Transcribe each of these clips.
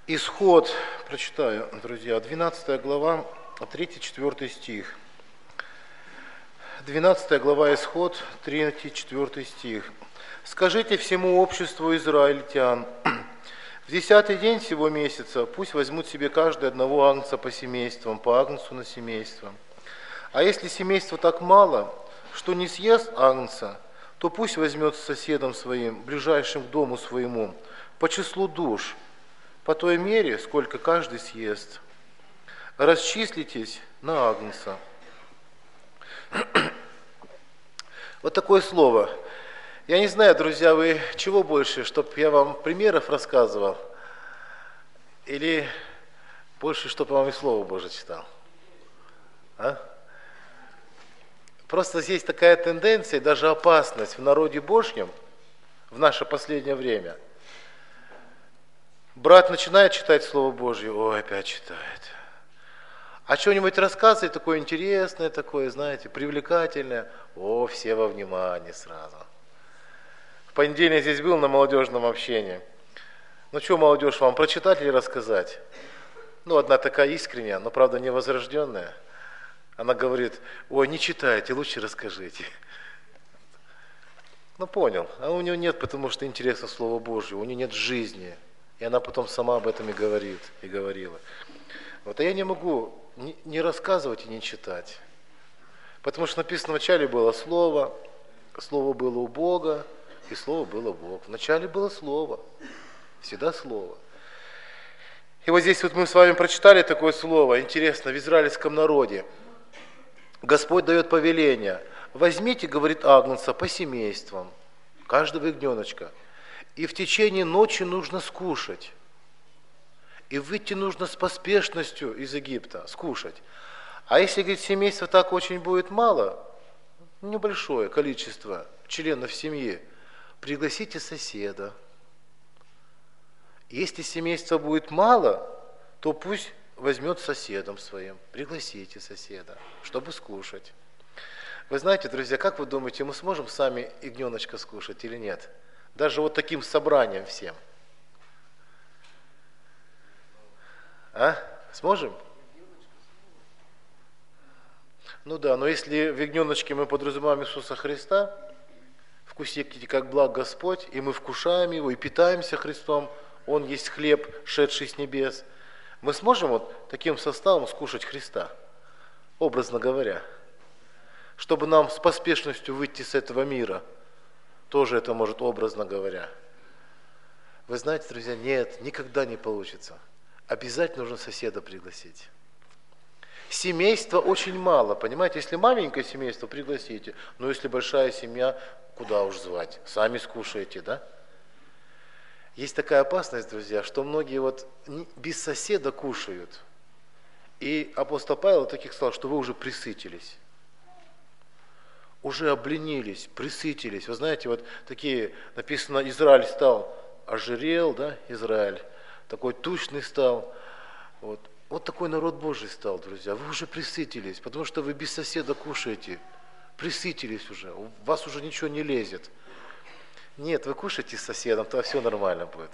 Исход, прочитаю, друзья, 12 глава, 3-4 стих. 12 глава Исход, 3-4 стих. «Скажите всему обществу израильтян, в 10-й день сего месяца пусть возьмут себе каждый одного агнца по семействам, по агнцу на семейство. А если семейство так мало, что не съест агнца, то пусть возьмет с соседом своим, ближайшим к дому своему, по числу душ, по той мере, сколько каждый съест. Расчислитесь на агнца». Вот такое слово. Я не знаю, друзья, вы чего больше, чтобы я вам примеров рассказывал, или больше, чтобы вам и Слово Божие читал? А? Просто есть такая тенденция, даже опасность в народе Божьем в наше последнее время. Брат начинает читать Слово Божье, ой, опять читает. А что-нибудь рассказывает такое интересное, такое, знаете, привлекательное, о, все во внимании сразу. В понедельник здесь был на молодежном общении. Ну что, молодежь, вам прочитать или рассказать? Ну, одна такая искренняя, но, правда, невозрожденная. Она говорит, ой, не читайте, лучше расскажите. Ну, понял. А у нее нет, потому что интереса Слова Божьего, у нее нет жизни. И она потом сама об этом и говорит, и говорила. Вот, а я не могу не рассказывать и не читать. Потому что написано, вначале было Слово, Слово было у Бога, и Слово было Бог. Вначале было Слово, всегда Слово. И вот здесь вот мы с вами прочитали такое слово, интересно, в израильском народе. Господь дает повеление. Возьмите, говорит, агнца по семействам, каждого ягненочка, и в течение ночи нужно скушать. И выйти нужно с поспешностью из Египта, скушать. А если, говорит, семейства так очень будет мало, небольшое количество членов семьи, пригласите соседа. Если семейства будет мало, то пусть возьмет соседом своим, пригласите соседа, чтобы скушать. Вы знаете, друзья, как вы думаете, мы сможем сами ягненочка скушать или нет? Даже вот таким собранием всем. А? Сможем? Ну да, но если в ягненочке мы подразумеваем Иисуса Христа, вкусите, как благ Господь, и мы вкушаем Его, и питаемся Христом, Он есть хлеб, шедший с небес, мы сможем вот таким составом скушать Христа, образно говоря, чтобы нам с поспешностью выйти с этого мира, тоже это может образно говоря. Вы знаете, друзья, нет, никогда не получится. Обязательно нужно соседа пригласить. Семейства очень мало, понимаете, если маленькое семейство, пригласите, но если большая семья, куда уж звать, сами скушаете, да? Есть такая опасность, друзья, что многие вот без соседа кушают. И апостол Павел таких сказал, что вы уже присытились, уже обленились, присытились. Вы знаете, вот такие, написано, Израиль стал, ожирел, да, Израиль, такой тучный стал. Вот такой народ Божий стал, друзья. Вы уже присытились, потому что вы без соседа кушаете. Присытились уже, у вас уже ничего не лезет. Нет, вы кушаете с соседом, то все нормально будет.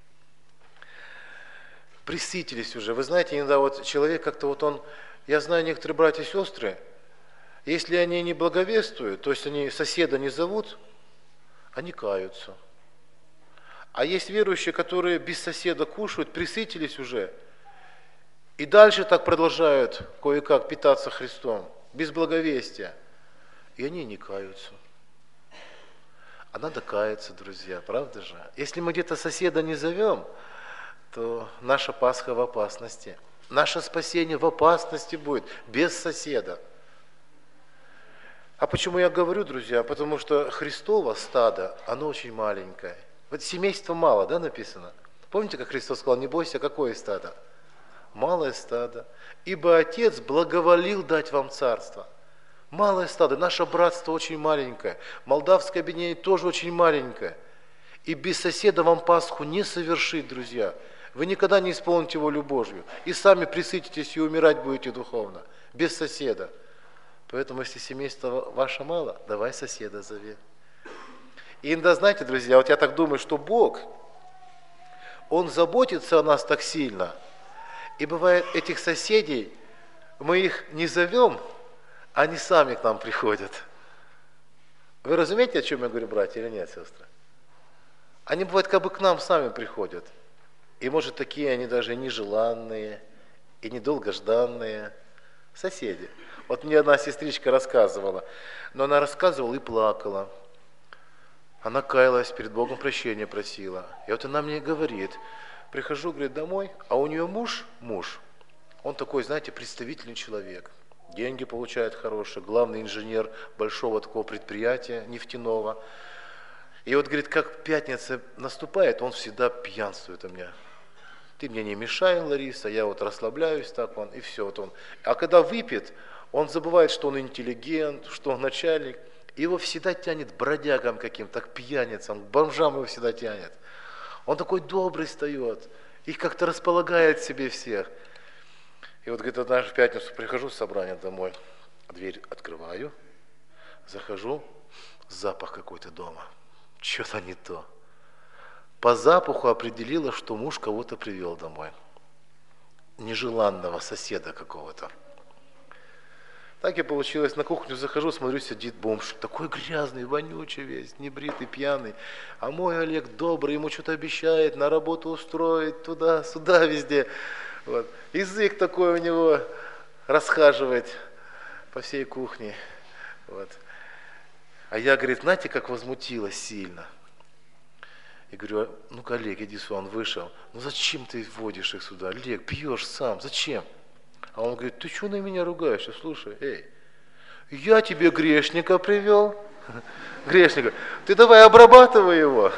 Присытились уже. Вы знаете, иногда вот человек как-то вот он, я знаю некоторые братья и сестры, если они не благовествуют, то есть они соседа не зовут, они каются. А есть верующие, которые без соседа кушают, присытились уже, и дальше так продолжают кое-как питаться Христом, без благовестия. И они не каются. А надо каяться, друзья, правда же? Если мы где-то соседа не зовем, то наша Пасха в опасности. Наше спасение в опасности будет, без соседа. А почему я говорю, друзья? Потому что Христово стадо, оно очень маленькое. Вот семейства мало, да, написано? Помните, как Христос сказал, не бойся, какое стадо? Малое стадо. Ибо Отец благоволил дать вам царство. Малое стадо, наше братство очень маленькое. Молдавское объединение тоже очень маленькое. И без соседа вам Пасху не совершить, друзья. Вы никогда не исполните волю Божью. И сами присытитесь и умирать будете духовно. Без соседа. Поэтому, если семейство ваше мало, давай соседа зови. И иногда, знаете, друзья, вот я так думаю, что Бог, Он заботится о нас так сильно. И бывает, этих соседей, мы их не зовем, они сами к нам приходят. Вы разумеете, о чем я говорю, братья, или нет, сестры? Они, бывает, как бы к нам сами приходят. И, может, такие они даже нежеланные и недолгожданные соседи. Вот мне одна сестричка рассказывала, но она рассказывала и плакала. Она каялась, перед Богом прощения просила. И вот она мне говорит, прихожу, говорит, домой, а у нее муж, он такой, знаете, представительный человек. Деньги получает хорошие, главный инженер большого такого предприятия нефтяного. И вот, говорит, как пятница наступает, он всегда пьянствует у меня. Ты мне не мешай, Лариса, я вот расслабляюсь так он, и все. Вот он. А когда выпьет, он забывает, что он интеллигент, что он начальник. Его всегда тянет бродягам каким-то, к пьяницам, к бомжам его всегда тянет. Он такой добрый встает, их как-то располагает к себе всех. И вот, говорит, однажды в пятницу прихожу с собрания домой, дверь открываю, захожу, запах какой-то дома. Что-то не то. По запаху определила, что муж кого-то привел домой. Нежеланного соседа какого-то. Так и получилось, на кухню захожу, смотрю, сидит бомж, такой грязный, вонючий весь, небритый, пьяный. А мой Олег добрый, ему что-то обещает, на работу устроить, туда, сюда, везде. Вот. Язык такой у него расхаживает по всей кухне. Вот. А я, говорит, знаете, как возмутилась сильно. И говорю, ну-ка, Олег, иди сюда, он вышел. Ну зачем ты водишь их сюда? Олег, пьешь сам, зачем? А он говорит, ты что на меня ругаешься? Слушай, эй, я тебе грешника привел. Грешника. Ты давай обрабатывай его.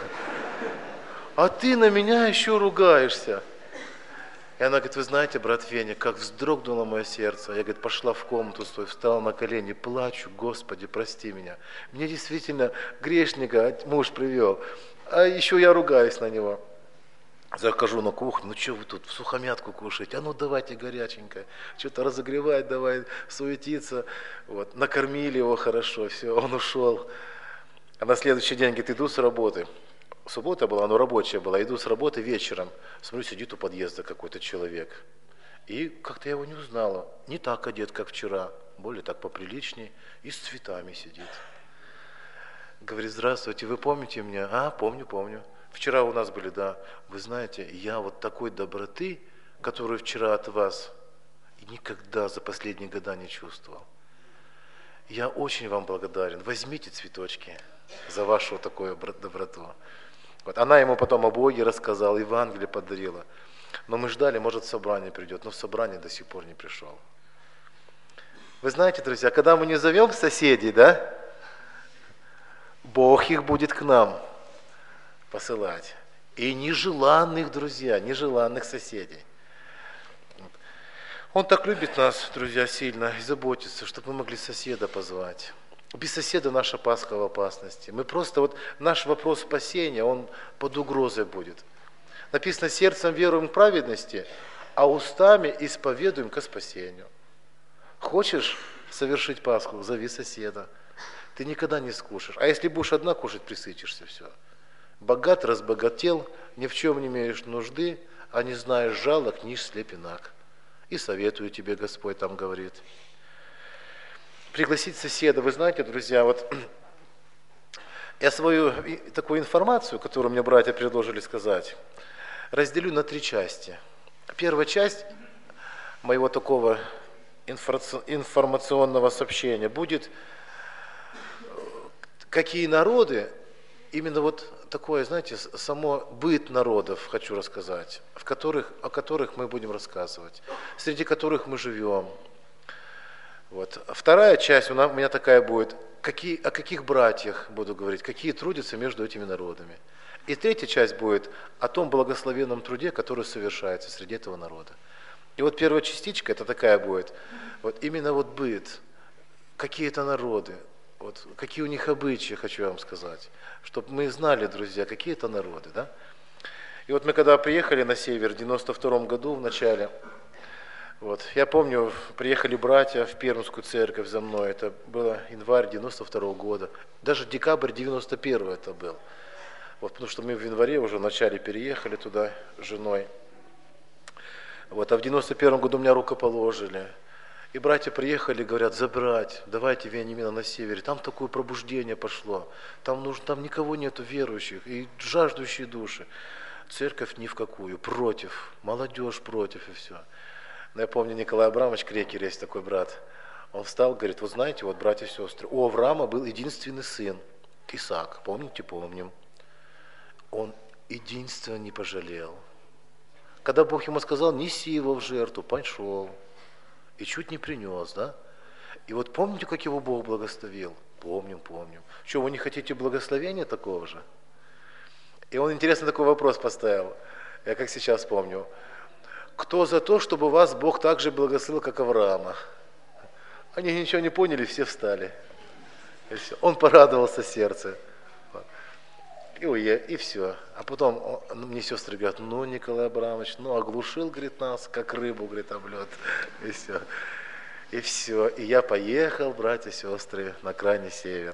А ты на меня еще ругаешься. И она говорит, вы знаете, брат Веня, как вздрогнуло мое сердце. Я, говорит, пошла в комнату свою, встала на колени, плачу, Господи, прости меня. Мне действительно грешника муж привел, а еще я ругаюсь на него. Захожу на кухню, ну что вы тут в сухомятку кушаете? А ну давайте горяченькое. Что-то разогревать давай, суетиться. Вот. Накормили его хорошо, все, он ушел. А на следующий день, говорит, иду с работы. Суббота была, но рабочая была. Иду с работы вечером. Смотрю, сидит у подъезда какой-то человек. И как-то я его не узнала. Не так одет, как вчера. Более так поприличней. И с цветами сидит. Говорит, здравствуйте, вы помните меня? А, помню. Вчера у нас были, да. Вы знаете, я вот такой доброты, которую вчера от вас никогда за последние года не чувствовал. Я очень вам благодарен. Возьмите цветочки за вашу такую доброту. Вот. Она ему потом о Боге рассказала, Евангелие подарила. Но мы ждали, может, в собрание придет, но в собрание до сих пор не пришел. Вы знаете, друзья, когда мы не зовем соседей, да, Бог их будет к нам посылать. И нежеланных, друзья, нежеланных соседей. Он так любит нас, друзья, сильно и заботится, чтобы мы могли соседа позвать. Без соседа наша Пасха в опасности. Мы просто, вот наш вопрос спасения, он под угрозой будет. Написано, сердцем веруем к праведности, а устами исповедуем ко спасению. Хочешь совершить Пасху, зови соседа. Ты никогда не скушаешь. А если будешь одна кушать, присытишься, все. Богат, разбогател, ни в чем не имеешь нужды, а не знаешь жалок, ниш слепинак. И советую тебе, Господь там говорит. Пригласить соседа. Вы знаете, друзья, вот я свою такую информацию, которую мне братья предложили сказать, разделю на 3 части. Первая часть моего такого информационного сообщения будет, какие народы, именно вот такое, знаете, само быт народов, хочу рассказать, о которых мы будем рассказывать, среди которых мы живем. Вот. Вторая часть у меня такая будет, о каких братьях буду говорить, какие трудятся между этими народами. И третья часть будет о том благословенном труде, который совершается среди этого народа. И вот первая частичка, это такая будет, вот именно вот быт, какие это народы, вот какие у них обычаи, хочу вам сказать, чтобы мы знали, друзья, какие это народы, да? И вот мы когда приехали на север в 92 году в начале, вот, я помню, приехали братья в Пермскую церковь за мной, это было январь 92 года, даже декабрь 91 это был. Вот, потому что мы в январе уже в начале переехали туда с женой. Вот, а в 91 году меня рукоположили. И братья приехали, говорят, забрать, давайте Вениамина на севере. Там такое пробуждение пошло. Там никого нету верующих и жаждущие души. Церковь ни в какую, против, молодежь против и все. Но я помню, Николай Абрамович Крекер, есть такой брат. Он встал, говорит, вот знаете, вот братья и сестры, у Авраама был единственный сын, Исаак, помните, помним. Он единственно не пожалел. Когда Бог ему сказал, неси его в жертву, пошел. И чуть не принес, да? И вот помните, как его Бог благословил? Помним. Что, вы не хотите благословения такого же? И он, интересно, такой вопрос поставил. Я как сейчас помню. Кто за то, чтобы вас Бог так же благословил, как Авраама? Они ничего не поняли, все встали. И все. Он порадовался сердце. И все. А потом мне сестры говорят, ну, Николай Абрамович, оглушил, говорит, нас, как рыбу, говорит, об лед. И все. И все. И я поехал, братья и сестры, на крайний север.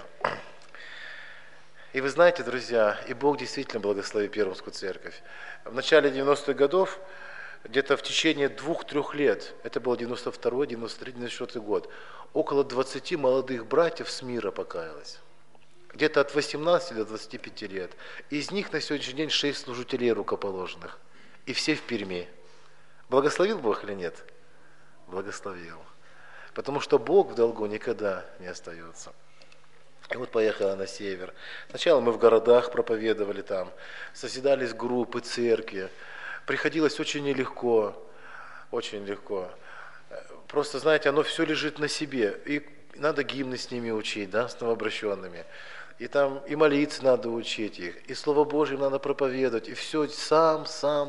И вы знаете, друзья, и Бог действительно благословил Пермскую церковь. В начале 90-х годов, где-то в течение 2-3 лет, это был 92-й, 93-й, 94-й год, около 20 молодых братьев с мира покаялось. Где-то от 18 до 25 лет. Из них на сегодняшний день 6 служителей рукоположенных. И все в Перми. Благословил Бог или нет? Благословил. Потому что Бог в долгу никогда не остается. И вот поехала на север. Сначала мы в городах проповедовали там. Созидались группы, церкви. Приходилось очень нелегко. Очень легко. Просто, знаете, оно все лежит на себе. И надо гимны с ними учить, да, с новообращенными. И там и молиться надо учить их, и Слово Божье надо проповедовать, и все сам.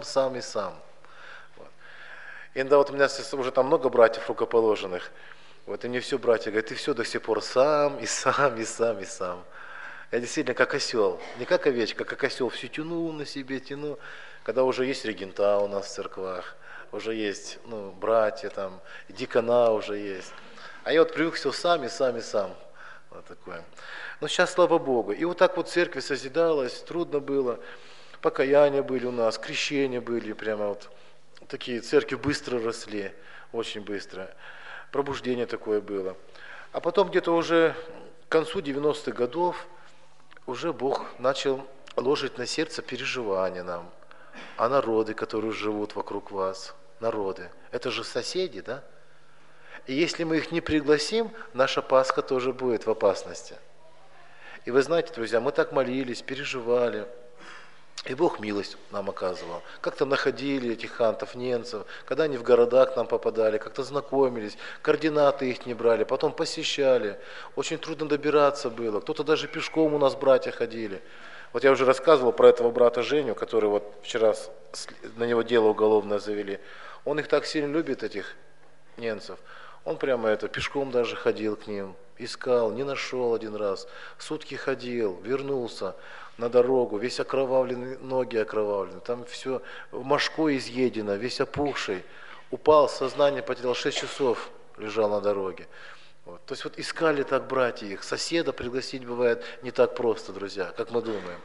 Вот. И иногда вот у меня уже там много братьев рукоположенных, вот, и мне все братья говорят, ты все до сих пор сам. Я действительно как осел, не как овечка, как осел, все тяну на себе, когда уже есть регента у нас в церквах, уже есть братья, там, дикона уже есть. А я вот привык все сам. Вот такое. Но сейчас, слава Богу. И вот так вот церковь созидалась, трудно было. Покаяния были у нас, крещения были, прямо вот такие церкви быстро росли, очень быстро. Пробуждение такое было. А потом где-то уже к концу 90-х годов уже Бог начал ложить на сердце переживания нам. А народы, которые живут вокруг вас, народы, это же соседи, да? И если мы их не пригласим, наша Пасха тоже будет в опасности. И вы знаете, друзья, мы так молились, переживали, и Бог милость нам оказывал. Как-то находили этих хантов, немцев, когда они в городах к нам попадали, как-то знакомились, координаты их не брали, потом посещали. Очень трудно добираться было, кто-то даже пешком у нас братья ходили. Вот я уже рассказывал про этого брата Женю, который вот вчера на него дело уголовное завели. Он их так сильно любит, этих немцев. Он прямо пешком даже ходил к ним, искал, не нашел один раз. Сутки ходил, вернулся на дорогу, весь окровавленный, ноги окровавлены, там все мошкой изъедено, весь опухший. Упал, сознание потерял, 6 часов лежал на дороге. Вот. То есть вот искали так братья их. Соседа пригласить бывает не так просто, друзья, как мы думаем.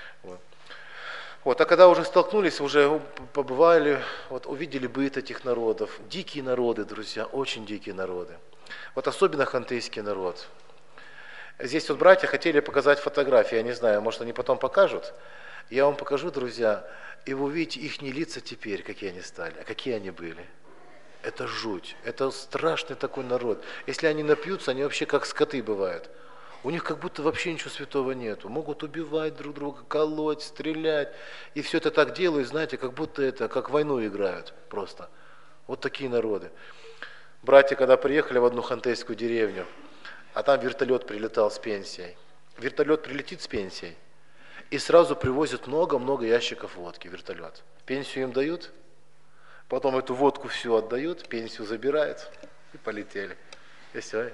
Вот, а когда уже столкнулись, уже побывали, вот, увидели быт этих народов. Дикие народы, друзья, очень дикие народы. Вот особенно хантыйский народ. Здесь вот братья хотели показать фотографии, я не знаю, может они потом покажут. Я вам покажу, друзья, и вы увидите их лица теперь, какие они стали, а какие они были. Это жуть, это страшный такой народ. Если они напьются, они вообще как скоты бывают. У них как будто вообще ничего святого нету. Могут убивать друг друга, колоть, стрелять. И все это так делают, знаете, как будто это, как войну играют просто. Вот такие народы. Братья, когда приехали в одну хантейскую деревню, а там вертолет прилетал с пенсией. Вертолет прилетит с пенсией и сразу привозят много-много ящиков водки, вертолет. Пенсию им дают, потом эту водку всю отдают, пенсию забирают и полетели. И все.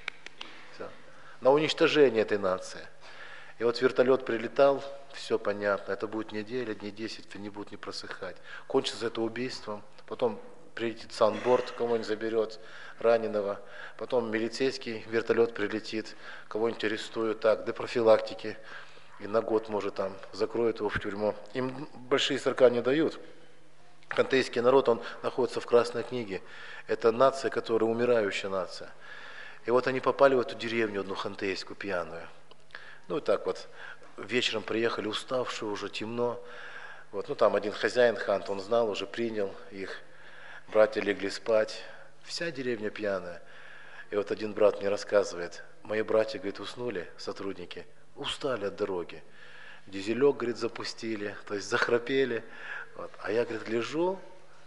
На уничтожение этой нации. И вот вертолет прилетал, все понятно, это будет неделя, дней 10, не будут не просыхать. Кончится это убийством, потом прилетит санборд, кого-нибудь заберет, раненого, потом милицейский вертолет прилетит, кого-нибудь арестуют, так, для профилактики и на год, может, там закроют его в тюрьму. Им большие срока не дают. Хантейский народ, он находится в Красной книге. Это нация, которая умирающая нация. И вот они попали в эту деревню, одну хантейскую, пьяную. Ну и так вот, вечером приехали, уставшие уже, темно. Вот, ну там один хозяин хант, он знал, уже принял их. Братья легли спать. Вся деревня пьяная. И вот один брат мне рассказывает, мои братья, говорит, уснули, сотрудники, устали от дороги. Дизелек, говорит, запустили, то есть захрапели. Вот. А я, говорит, лежу,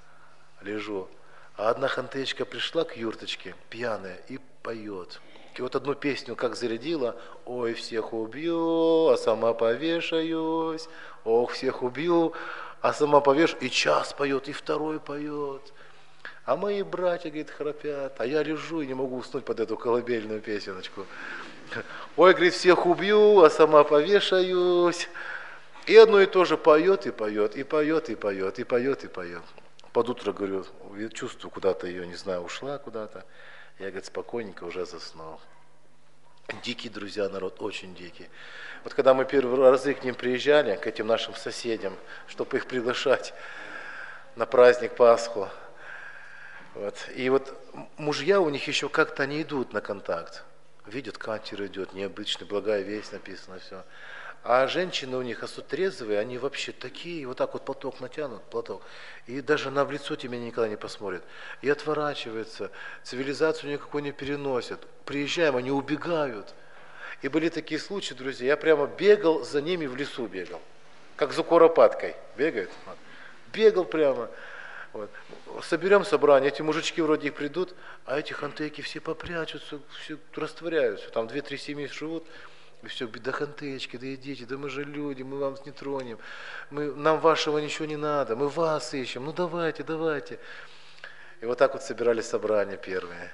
а одна хантеечка пришла к юрточке, пьяная, и поет. И вот одну песню как зарядила, ой, всех убью, а сама повешаюсь, ох, всех убью, а сама повешаюсь, и час поет, и второй поет. А мои братья, говорит, храпят, а я лежу и не могу уснуть под эту колыбельную песеночку. Ой, говорит, всех убью, а сама повешаюсь. И одно и то же поет, и поет, и поет, и поет, и поет, и поет. Под утро, говорю, чувствую, куда-то ее, не знаю, ушла куда-то. Я, говорит, спокойненько уже заснул. Дикий, друзья, народ, очень дикий. Вот когда мы первые разы к ним приезжали, к этим нашим соседям, чтобы их приглашать на праздник Пасху, вот. И вот мужья у них еще как-то не идут на контакт. Видят, катер идет, необычный, благая весть написано, все. А женщины у них, особенно трезвые, они вообще такие, вот так вот платок натянут, платок, и даже в лицо тебя никогда не посмотрят. И отворачиваются, цивилизацию никакой не переносят. Приезжаем, они убегают. И были такие случаи, друзья, я прямо бегал за ними, в лесу бегал, как за куропаткой бегает. Бегал прямо. Вот. Соберем собрание, эти мужички вроде их придут, а эти хантейки все попрячутся, все растворяются. Там 2-3 семьи живут, и все, да хантеечки, да идите, да мы же люди, мы вам не тронем, нам вашего ничего не надо, мы вас ищем, ну давайте, давайте. И вот так вот собирались собрания первые.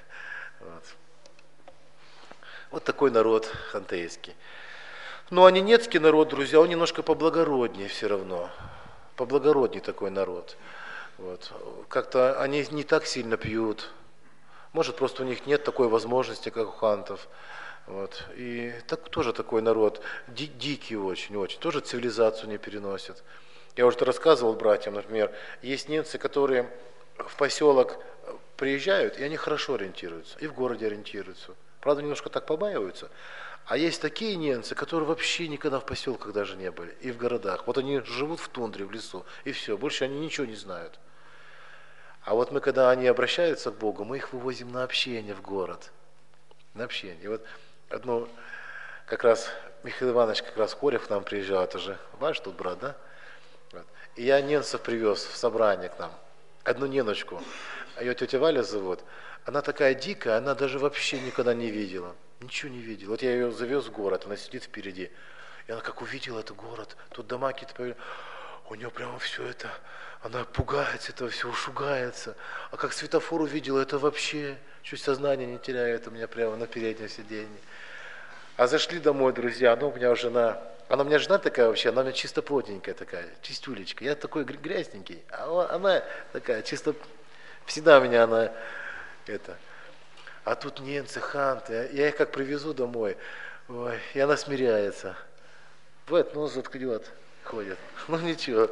Вот такой народ хантейский. Ну а ненецкий народ, друзья, он немножко поблагороднее все равно, поблагороднее такой народ. Вот. Как-то они не так сильно пьют. Может, просто у них нет такой возможности, как у хантов. Вот. И так, тоже такой народ, дикий очень-очень, тоже цивилизацию не переносит. Я уже рассказывал братьям, например, есть немцы, которые в поселок приезжают, и они хорошо ориентируются, и в городе ориентируются. Правда, немножко так побаиваются. А есть такие немцы, которые вообще никогда в поселках даже не были, и в городах. Вот они живут в тундре, в лесу, и все, больше они ничего не знают. А вот мы, когда они обращаются к Богу, мы их вывозим на общение в город. На общение. И вот одну, как раз Михаил Иванович, как раз Корев к нам приезжал, это же ваш тут брат, да? Вот. И я немцев привез в собрание к нам, одну неночку, ее тетя Валя зовут, она такая дикая, она даже вообще никогда не видела, ничего не видела. Вот я ее завез в город, она сидит впереди, и она как увидела этот город, тут дома какие-то появились, у нее прямо все это, она пугается этого всего, шугается. А как светофор увидела, это вообще чуть сознание не теряет у меня прямо на переднем сиденье. А зашли домой, друзья, ну у меня жена, она у меня жена такая вообще, она у меня чисто плотненькая такая, чистюлечка. Я такой грязненький, а она такая чисто, всегда у меня она это. А тут немцы, ханты, я их как привезу домой, ой, и она смиряется. Вот, нос заткнет, ходит, ну ничего.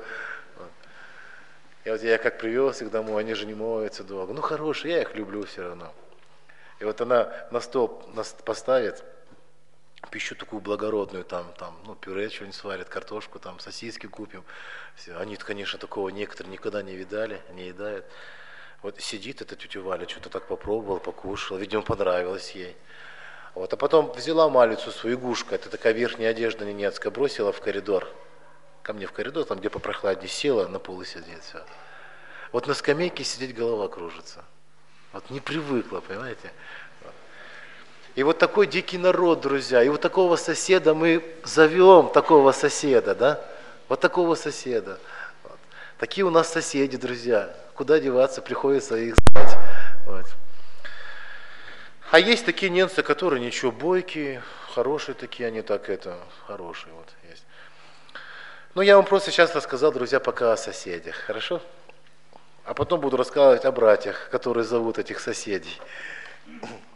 И вот я как привез их домой, они же не моются долго. Ну хорошие, я их люблю все равно. И вот она на стол поставит пищу такую благородную, там ну, пюре что-нибудь сварит, картошку, там, сосиски купим. Все. Они, конечно, такого некоторые никогда не видали, не едают. Вот сидит эта тетя Валя, что-то так попробовала, покушала, видимо, понравилось ей. Вот. А потом взяла малицу свою, игушка, это такая верхняя одежда ненецкая, бросила в коридор. Ко мне в коридор, там где попрохладнее, села, на полу сидит, все. Вот на скамейке сидеть голова кружится. Вот не привыкла, понимаете? Вот. И вот такой дикий народ, друзья, и вот такого соседа мы зовем, такого соседа, да? Вот такого соседа. Вот. Такие у нас соседи, друзья. Куда деваться, приходится их звать. Вот. А есть такие немцы, которые ничего, бойкие, хорошие такие, они так это, хорошие вот есть. Ну, я вам просто сейчас рассказал, друзья, пока о соседях, хорошо? А потом буду рассказывать о братьях, которые зовут этих соседей.